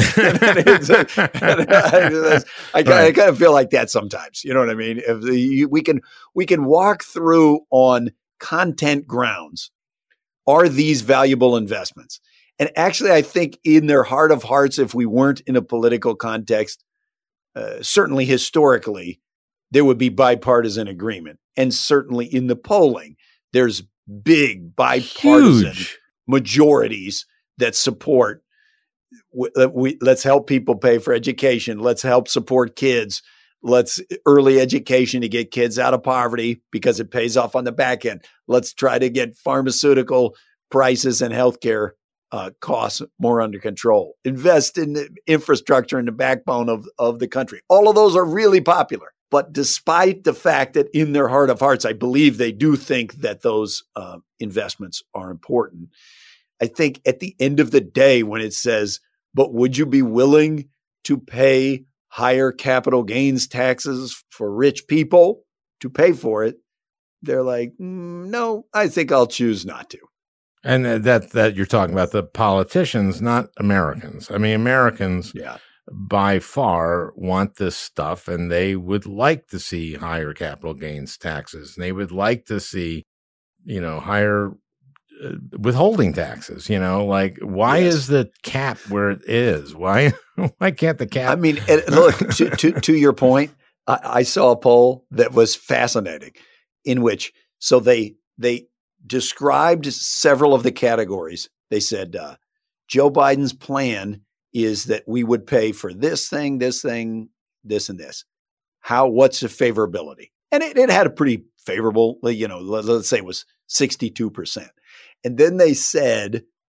I kind of feel like that sometimes. You know what I mean? We can walk through on content grounds. Are these valuable investments? And actually, I think in their heart of hearts, if we weren't in a political context, certainly historically, there would be bipartisan agreement. And certainly in the polling, there's big bipartisan majorities that support, let's help people pay for education. Let's help support kids. Let's early education to get kids out of poverty because it pays off on the back end. Let's try to get pharmaceutical prices and healthcare costs more under control. Invest in the infrastructure and the backbone of the country. All of those are really popular. But despite the fact that in their heart of hearts, I believe they do think that those investments are important. I think at the end of the day, when it says, but would you be willing to pay higher capital gains taxes for rich people to pay for it? They're like, no, I think I'll choose not to. And that you're talking about the politicians, not Americans. I mean, Americans by far want this stuff, and they would like to see higher capital gains taxes. And they would like to see, higher withholding taxes. Like why is the cap where it is? Why can't the cap? I mean, look, to your point, I saw a poll that was fascinating, in which they described several of the categories. They said Joe Biden's plan is that we would pay for this thing, this, and this. What's the favorability? And it had a pretty favorable, let's say it was 62%. And then they said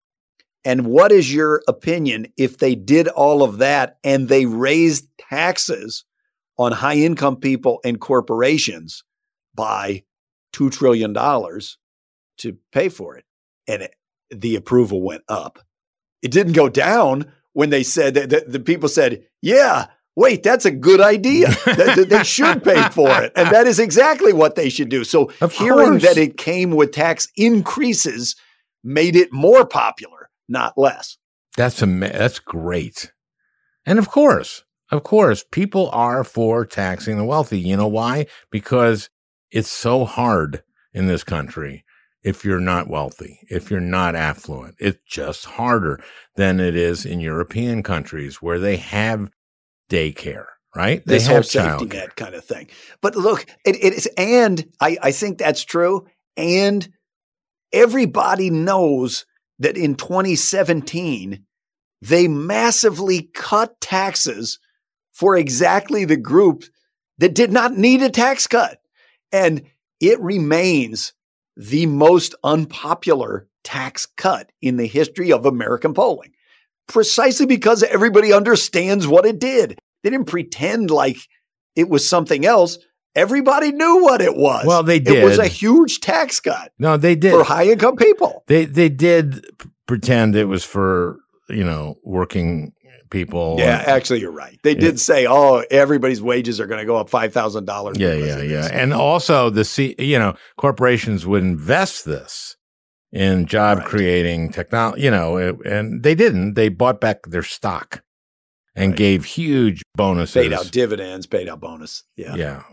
And what is your opinion if they did all of that and they raised taxes on high income people and corporations by $2 trillion to pay for it? And the approval went up. It didn't go down when they said that the people said, yeah, wait, that's a good idea. They should pay for it. And that is exactly what they should do. So hearing that it came with tax increases made it more popular, not less. That's great. And of course, people are for taxing the wealthy. You know why? Because it's so hard in this country if you're not wealthy, if you're not affluent. It's just harder than it is in European countries where they have daycare, right? They have safety net kind of thing. But look, it is, and I think that's true. And everybody knows that in 2017, they massively cut taxes for exactly the group that did not need a tax cut. And it remains the most unpopular tax cut in the history of American polling, precisely because everybody understands what it did. They didn't pretend like it was something else. Everybody knew what it was. Well, they did. It was a huge tax cut. No, they did. For high income people. They did pretend it was for, working people. Yeah, actually, you're right. They did say, everybody's wages are going to go up $5,000. Yeah. And also corporations would invest this in job creating technology, and they didn't. They bought back their stock and gave huge bonuses. Paid out dividends, paid out bonus. Yeah. Yeah.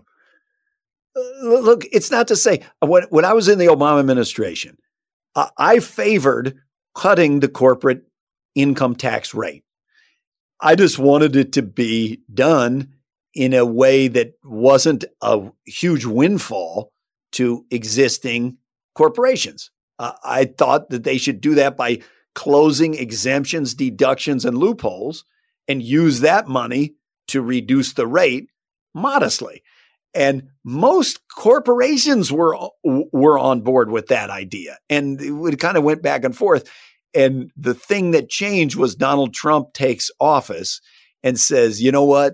Look, it's not to say when I was in the Obama administration, I favored cutting the corporate income tax rate. I just wanted it to be done in a way that wasn't a huge windfall to existing corporations. I thought that they should do that by closing exemptions, deductions, and loopholes and use that money to reduce the rate modestly. And most corporations were on board with that idea. And it kind of went back and forth. And the thing that changed was Donald Trump takes office and says, you know what?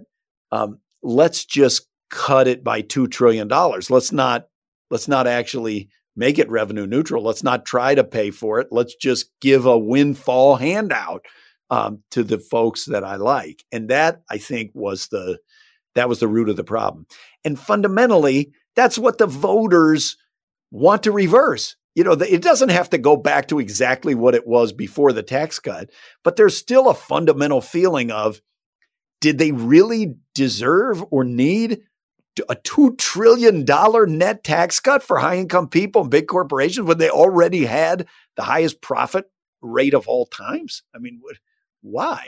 Let's just cut it by $2 trillion. Let's not actually make it revenue neutral. Let's not try to pay for it. Let's just give a windfall handout to the folks that I like. And that, I think, was the root of the problem. And fundamentally, that's what the voters want to reverse. It doesn't have to go back to exactly what it was before the tax cut, but there's still a fundamental feeling of, did they really deserve or need a $2 trillion net tax cut for high-income people and big corporations when they already had the highest profit rate of all times? I mean, why?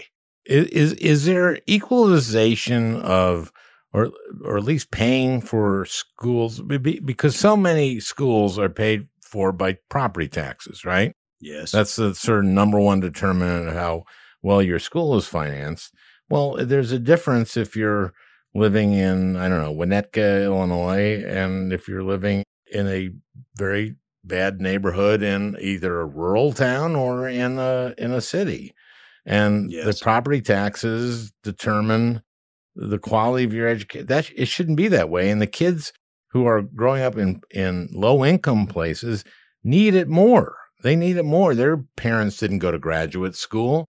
Is there equalization of, or at least paying for schools? Because so many schools are paid for by property taxes, right? Yes. That's the sort of number one determinant of how well your school is financed. Well, there's a difference if you're living in, Winnetka, Illinois, and if you're living in a very bad neighborhood in either a rural town or in a city. And the property taxes determine the quality of your education. It shouldn't be that way. And the kids who are growing up in low-income places need it more. They need it more. Their parents didn't go to graduate school.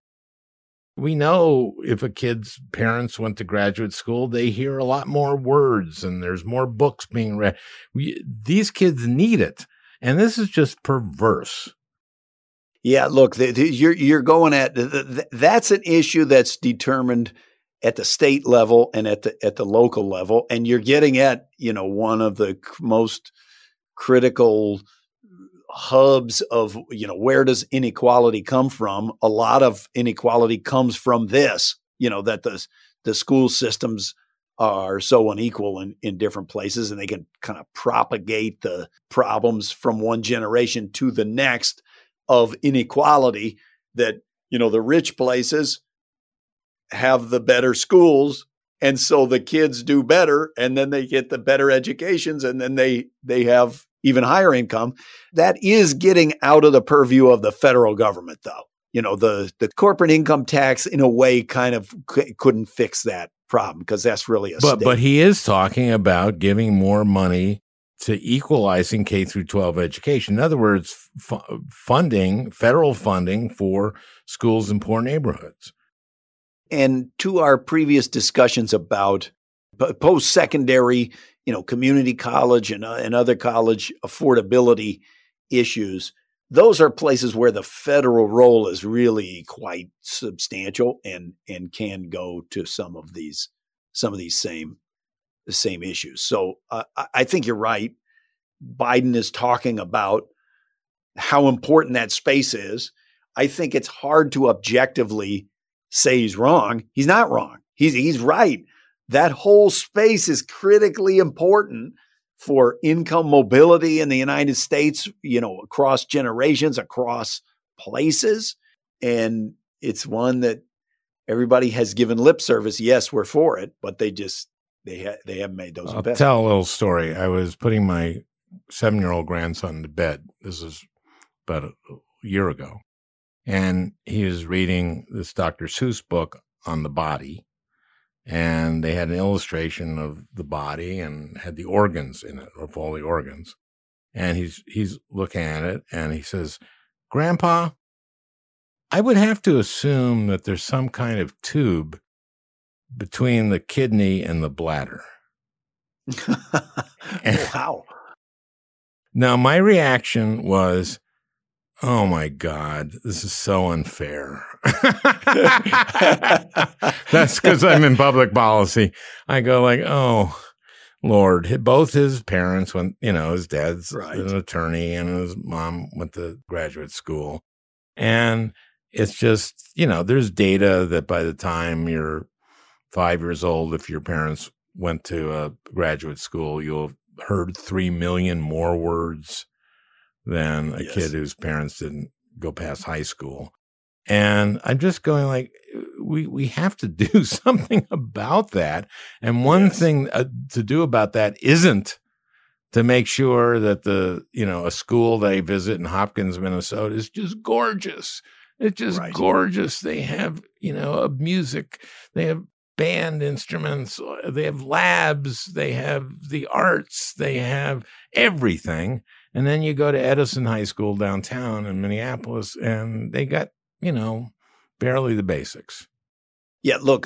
We know if a kid's parents went to graduate school, they hear a lot more words and there's more books being read. These kids need it. And this is just perverse. Yeah, look, you're going at that's an issue that's determined at the state level and at the local level, and you're getting at one of the most critical hubs of where does inequality come from? A lot of inequality comes from this, that the school systems are so unequal in different places, and they can kind of propagate the problems from one generation to the next of inequality. That the rich places have the better schools, and so the kids do better, and then they get the better educations, and then they have even higher income. That is getting out of the purview of the federal government, though. The corporate income tax in a way kind of couldn't fix that problem because that's really a state. But he is talking about giving more money to equalizing K through 12 education. In other words, federal funding for schools in poor neighborhoods. And to our previous discussions about post-secondary, community college and other college affordability issues, those are places where the federal role is really quite substantial and can go to some of these same issues. So I think you're right. Biden is talking about how important that space is. I think it's hard to objectively say he's wrong. He's not wrong. He's right. That whole space is critically important for income mobility in the United States, across generations, across places. And it's one that everybody has given lip service. Yes, we're for it, but they haven't made those investments. I'll tell a little story. I was putting my 7-year-old grandson to bed. This is about a year ago. And he was reading this Dr. Seuss book on the body. And they had an illustration of the body and had the organs in it, of all the organs. And he's looking at it and he says, "Grandpa, I would have to assume that there's some kind of tube between the kidney and the bladder." Wow. Now, my reaction was, oh my God, this is so unfair. That's because I'm in public policy. I go like, oh, Lord. Both his parents went, his dad's an attorney and his mom went to graduate school. And it's just, there's data that by the time you're 5 years old, if your parents went to a graduate school, you'll have heard 3 million more words than a kid whose parents didn't go past high school. And I'm just going like, we have to do something about that. And one thing to do about that isn't to make sure that a school they visit in Hopkins, Minnesota is just gorgeous. It's just gorgeous. They have, music, they have band instruments, they have labs, they have the arts, they have everything. And then you go to Edison High School downtown in Minneapolis, and they got, barely the basics. Yeah, look,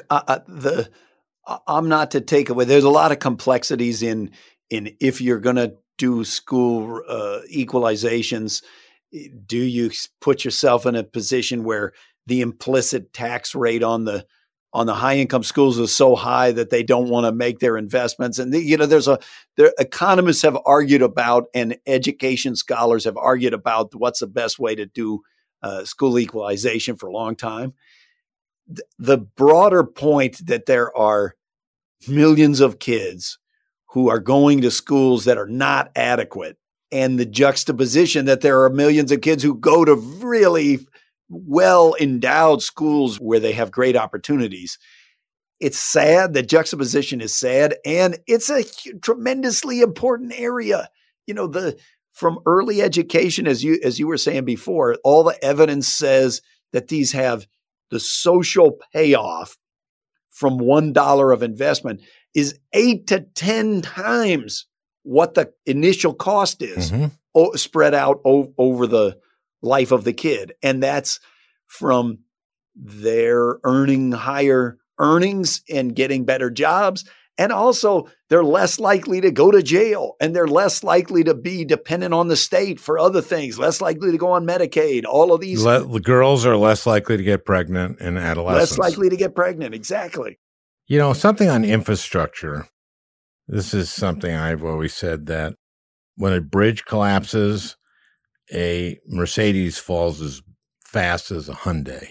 I'm not to take away. There's a lot of complexities in if you're going to do school equalizations. Do you put yourself in a position where the implicit tax rate on the high income schools is so high that they don't want to make their investments? And economists have argued about, and education scholars have argued about what's the best way to do school equalization for a long time. The broader point that there are millions of kids who are going to schools that are not adequate, and the juxtaposition that there are millions of kids who go to really well-endowed schools where they have great opportunities. It's sad. The juxtaposition is sad, and it's a tremendously important area. From early education, as you were saying before, all the evidence says that these have the social payoff from $1 of investment is 8 to 10 times what the initial cost is spread out over the life of the kid. And that's from their earning higher earnings and getting better jobs. And also they're less likely to go to jail, and they're less likely to be dependent on the state for other things, less likely to go on Medicaid, all of these. The girls are less likely to get pregnant in adolescence. Less likely to get pregnant. Exactly. Something on infrastructure. This is something I've always said, that when a bridge collapses, a Mercedes falls as fast as a Hyundai.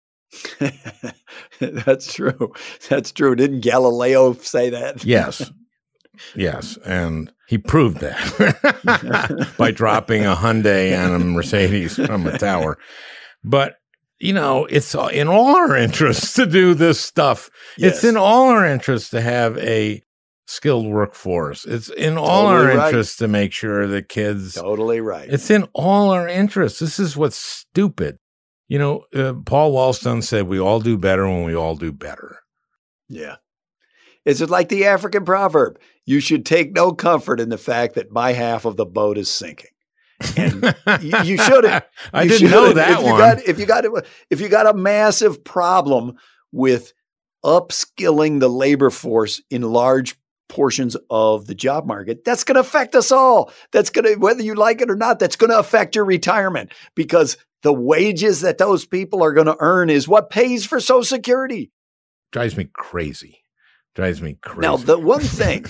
That's true. That's true. Didn't Galileo say that? Yes. And he proved that by dropping a Hyundai and a Mercedes from a tower. But, it's in all our interests to do this stuff. Yes. It's in all our interests to have a skilled workforce. It's in all our interests to make sure that kids. Totally right. It's in all our interests. This is what's stupid. Paul Wellstone said we all do better when we all do better. Yeah. It's like the African proverb. You should take no comfort in the fact that my half of the boat is sinking. And you shouldn't. I didn't know that one. If you got a massive problem with upskilling the labor force in large portions of the job market, that's going to affect us all. That's going to, whether you like it or not, that's going to affect your retirement, because the wages that those people are going to earn is what pays for Social Security. Drives me crazy. Now, the one thing,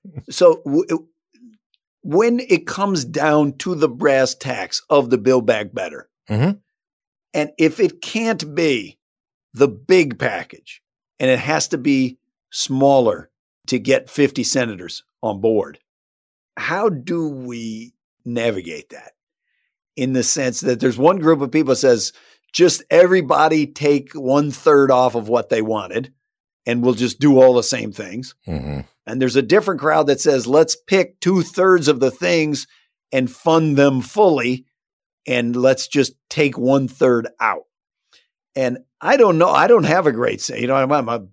when it comes down to the brass tacks of the Build Back Better, mm-hmm. and if it can't be the big package and it has to be smaller to get 50 senators on board, how do we navigate that? In the sense that there's one group of people that says, just everybody take 1/3 off of what they wanted, and we'll just do all the same things. Mm-hmm. And there's a different crowd that says, let's pick 2/3 of the things and fund them fully, and let's just take 1/3 out. And I don't know. I don't have a great say. I'm a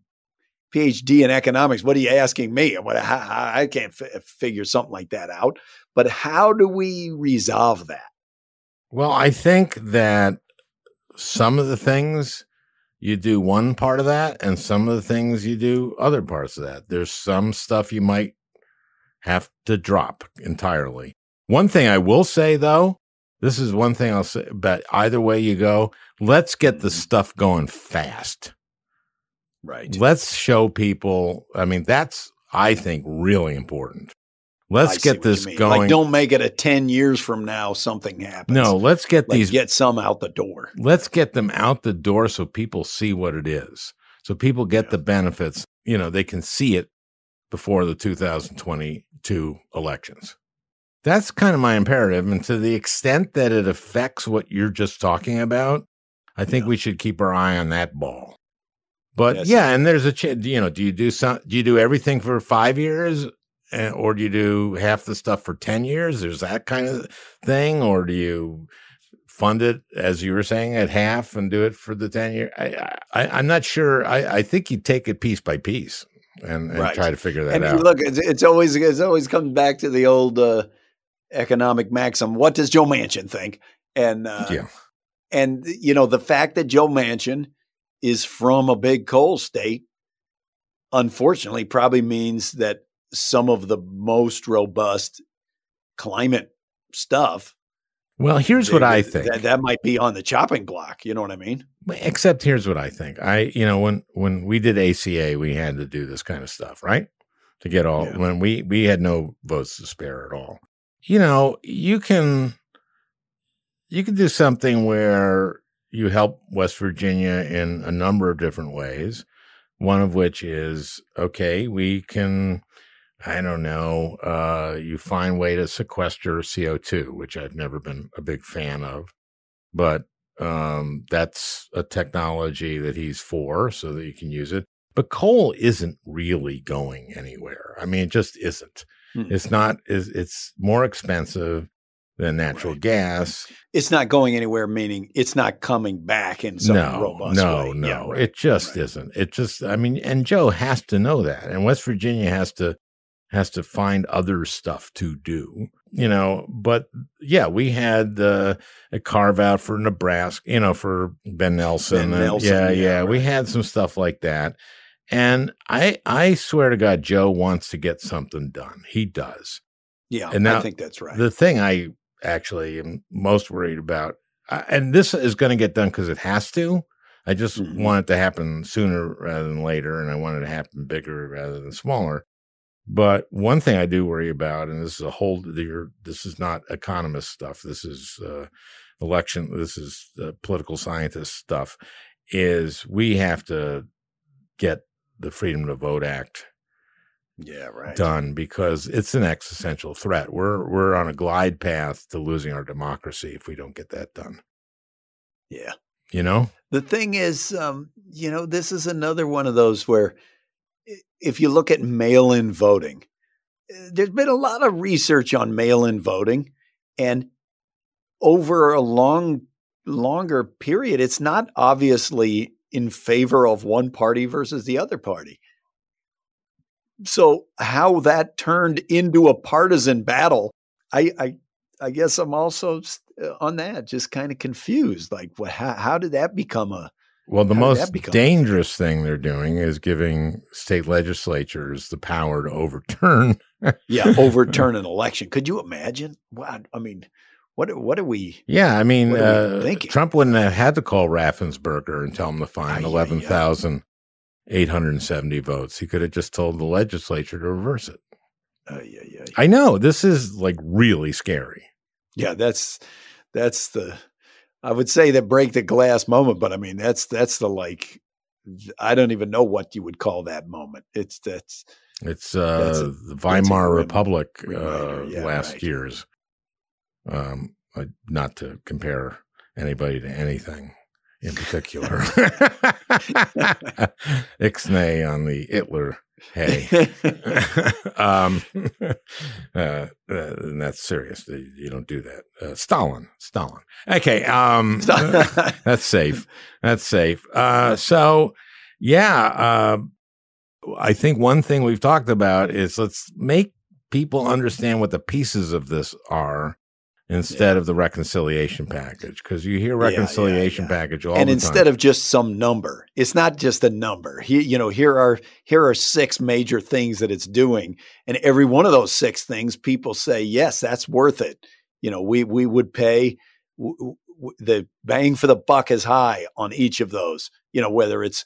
PhD in economics. What are you asking me? I can't figure something like that out. But how do we resolve that? Well, I think that some of the things you do one part of that, and some of the things you do other parts of that. There's some stuff you might have to drop entirely. One thing I will say, though, this is one thing I'll say, but either way you go, let's get the stuff going fast. Right. Let's show people. I mean, that's, I think, really important. Let's get this going. Like, don't make it a 10 years from now something happens. No, let's get get some out the door. Let's get them out the door so people see what it is. So people get the benefits. They can see it before the 2022 elections. That's kind of my imperative. And to the extent that it affects what you're just talking about, I think we should keep our eye on that ball. But and there's a do you do everything for 5 years? Or do you do half the stuff for 10 years? There's that kind of thing. Or do you fund it, as you were saying, at half and do it for the 10 years? I'm not sure. I think you take it piece by piece and try to figure that out. Look, it's always comes back to the old economic maxim. What does Joe Manchin think? And the fact that Joe Manchin is from a big coal state, unfortunately, probably means that some of the most robust climate stuff. Well, here's what I think. That might be on the chopping block. You know what I mean? Except here's what I think. When we did ACA, we had to do this kind of stuff, right? To get all, when we had no votes to spare at all. You can do something where you help West Virginia in a number of different ways. One of which is, we can, I don't know, you find a way to sequester CO2, which I've never been a big fan of. But that's a technology that he's for so that you can use it. But coal isn't really going anywhere. I mean, it just isn't. It's not, it's more expensive than natural gas. It's not going anywhere, meaning it's not coming back in some robust way. No, it just isn't. It just, and Joe has to know that. And West Virginia has to find other stuff to do, but we had a carve out for Nebraska, for Ben Nelson. We had some stuff like that. And I swear to God, Joe wants to get something done. He does. Yeah, and now, I think that's right. The thing I actually am most worried about, and this is going to get done because it has to. I just want it to happen sooner rather than later, and I want it to happen bigger rather than smaller. But one thing I do worry about, and this is this is not economist stuff. This is election. This is political scientist stuff. Is we have to get the Freedom to Vote Act done, because it's an existential threat. We're on a glide path to losing our democracy if we don't get that done. Yeah. The thing is, this is another one of those where if you look at mail-in voting, there's been a lot of research on mail-in voting, and over a long longer period, it's not obviously in favor of one party versus the other party. So how that turned into a partisan battle, I guess I'm also on that, just kind of confused. Like, how did that become a? Well, the most dangerous thing they're doing is giving state legislatures the power to overturn. Overturn an election. Could you imagine? What I mean, what are we? Yeah, I mean, Trump wouldn't have had to call Raffensperger and tell him to find 11,870 votes. He could have just told the legislature to reverse it. I know this is like really scary. Yeah, that's the. I would say the break the glass moment, but I mean that's the like. I don't even know what you would call that moment. It's the Weimar Republic last year's. Not to compare anybody to anything in particular. Ixnay on the Hitler. Hey, and that's serious. You don't do that. Stalin. Okay. That's safe. So yeah, I think one thing we've talked about is let's make people understand what the pieces of this are instead of the reconciliation package, because you hear reconciliation package all the time. And instead of just some number, it's not just a number. Here are 6 major things that it's doing, and every one of those 6 things, people say, yes, that's worth it. We would pay. The bang for the buck is high on each of those. Whether it's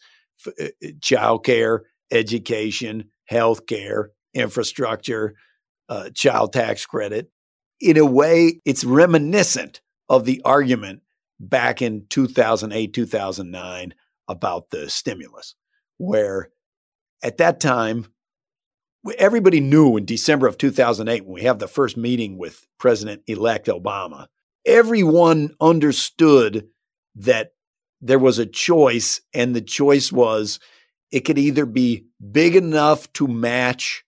childcare, education, healthcare, infrastructure, child tax credit. In a way, it's reminiscent of the argument back in 2008, 2009 about the stimulus, where at that time, everybody knew in December of 2008, when we have the first meeting with President-elect Obama, everyone understood that there was a choice, and the choice was it could either be big enough to match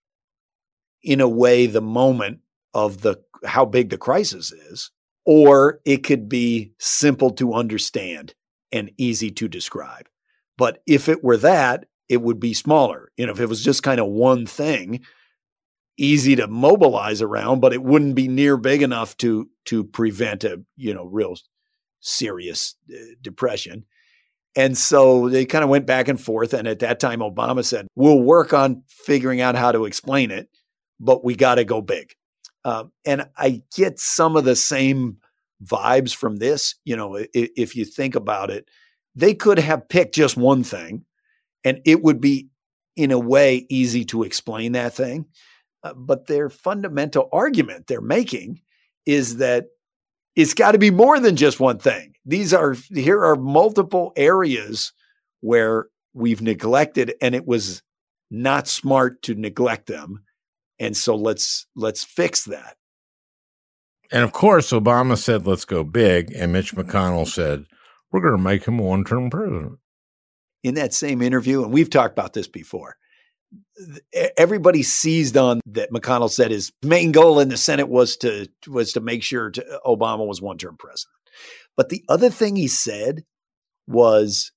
in a way the moment of how big the crisis is, or it could be simple to understand and easy to describe. But if it were that, it would be smaller. If it was just kind of one thing, easy to mobilize around, but it wouldn't be near big enough to prevent a real serious depression. And so they kind of went back and forth. And at that time, Obama said, we'll work on figuring out how to explain it, but we got to go big. And I get some of the same vibes from this. If you think about it, they could have picked just one thing, and it would be, in a way, easy to explain that thing. But their fundamental argument they're making is that it's got to be more than just one thing. Here are multiple areas where we've neglected, and it was not smart to neglect them. And so let's fix that. And of course, Obama said, let's go big. And Mitch McConnell said, we're going to make him a one-term president. In that same interview, and we've talked about this before, everybody seized on that. McConnell said his main goal in the Senate was to make sure Obama was one-term president. But the other thing he said was,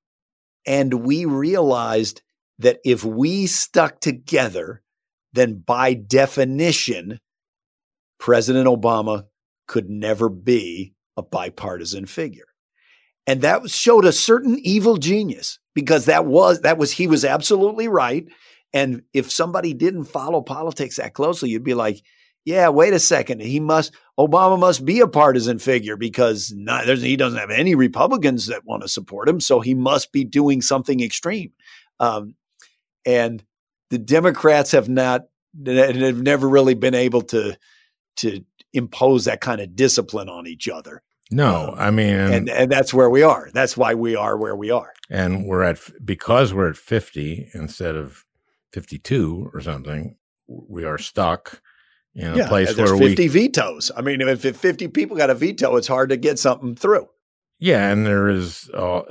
and we realized that if we stuck together, then by definition, President Obama could never be a bipartisan figure. And that showed a certain evil genius, because he was absolutely right. And if somebody didn't follow politics that closely, you'd be like, yeah, wait a second. Obama must be a partisan figure, because he doesn't have any Republicans that want to support him. So he must be doing something extreme. And the Democrats have never really been able to impose that kind of discipline on each other. No, I mean, and that's where we are. That's why we are where we are. And because we're at 50 instead of 52 or something, we are stuck in a place where 50 vetoes. I mean, if 50 people got a veto, it's hard to get something through. Yeah, and there is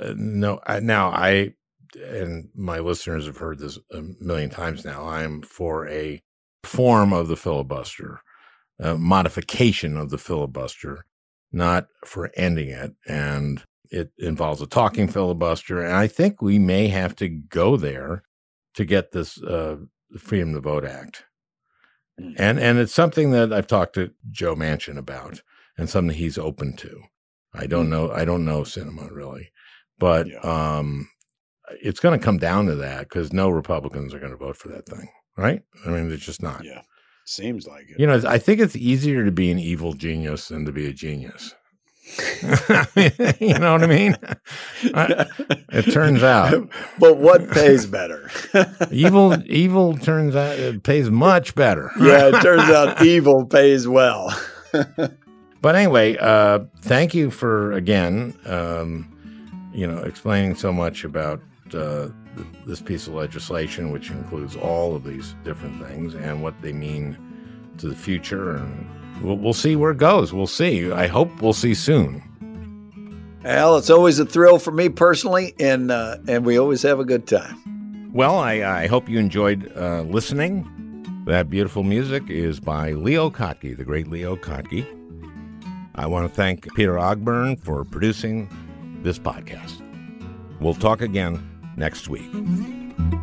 and my listeners have heard this a million times now, I'm for a form of the filibuster, a modification of the filibuster not for ending it. And it involves a talking filibuster. And I think we may have to go there to get this Freedom to Vote Act. And it's something that I've talked to Joe Manchin about, and something he's open to. I don't know Sinema really, but it's going to come down to that because no Republicans are going to vote for that thing, right? I mean, it's just not. Yeah, seems like it. You know, I think it's easier to be an evil genius than to be a genius. You know what I mean? It turns out. But what pays better? Evil turns out it pays much better. Yeah, it turns out evil pays well. But anyway, thank you for again, explaining so much about this piece of legislation, which includes all of these different things and what they mean to the future. And we'll see where it goes. We'll see. I hope we'll see soon. Al, it's always a thrill for me personally, and we always have a good time. Well, I hope you enjoyed listening. That beautiful music is by Leo Kottke, the great Leo Kottke. I want to thank Peter Ogburn for producing this podcast. We'll talk again next week.